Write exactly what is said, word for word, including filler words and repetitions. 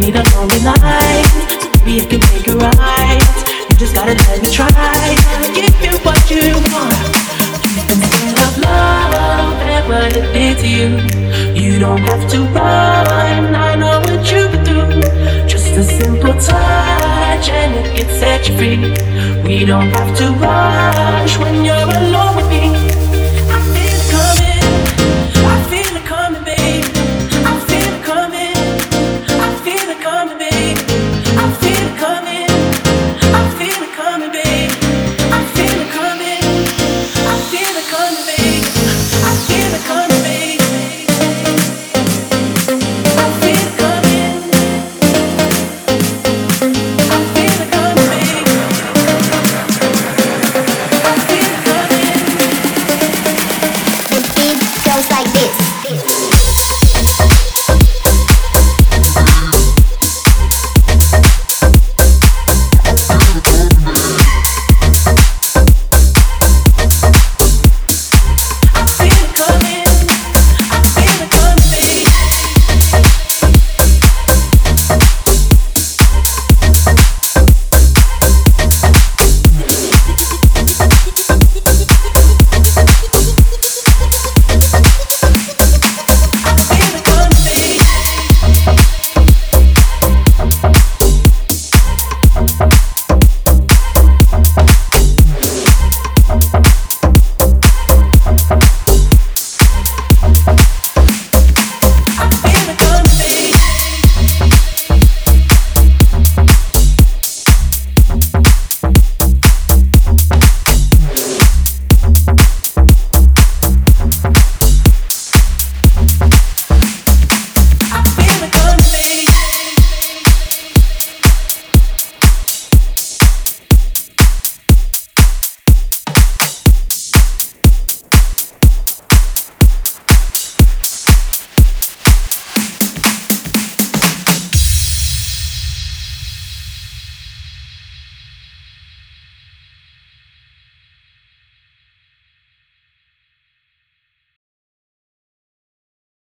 need a lonely night, so maybe it can make it right. You just gotta let me try, give you what you want. Instead of love and what it did to you, you don't have to run. I know what you've been through. Just a simple touch and it can set you free. We don't have to rush when you're alone with me.